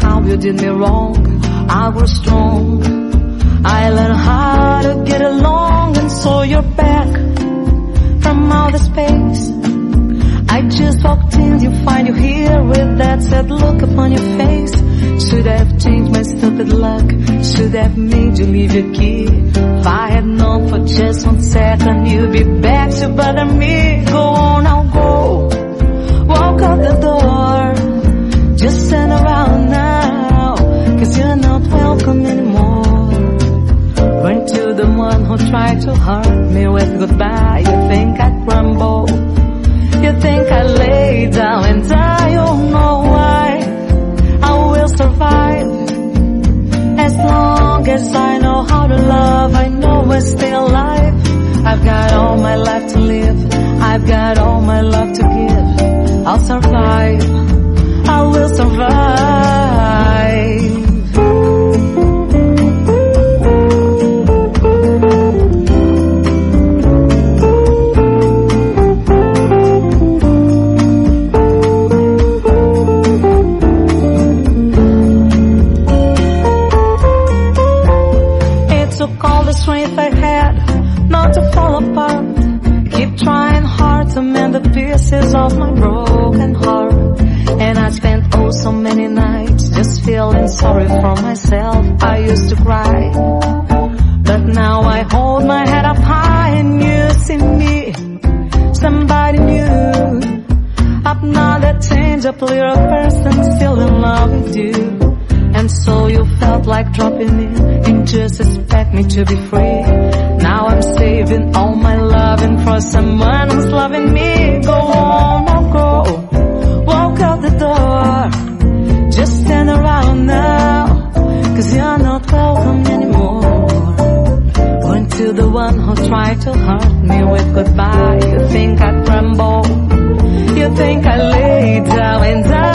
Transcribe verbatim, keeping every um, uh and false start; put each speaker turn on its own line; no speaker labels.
how you did me wrong. I grew strong, I learned how to get along. And so you're back from outer space. I just walked in, you find you here with that sad look upon your face. Should have changed my stupid luck, should have made you leave your key. If I had known for just one second you'd be back to bother me. Go on, I'll go, walk out the door. Just stand around now, cause you're not welcome anymore. Run to the one who tried to hurt me with goodbye. You think I'd crumble, you think I lay down and die. Oh no, why? I will survive as long as I know how to love. I know I'll stay alive. I've got all my life to live, I've got all my love to give. I'll survive, I will survive. Strength I had not to fall apart. Keep trying hard to mend the pieces of my broken heart. And I spent oh so many nights just feeling sorry for myself. I used to cry, but now I hold my head up high. And you see me, somebody new. I'm not a change, a little person still in love with you. And so you felt like dropping in and just expect me to be free. Now I'm saving all my loving for someone who's loving me. Go on, I'll go, walk out the door. Just stand around now, cause you're not welcome anymore. Went to the one who tried to hurt me with goodbye. You think I'd crumble, you think I lay down and die.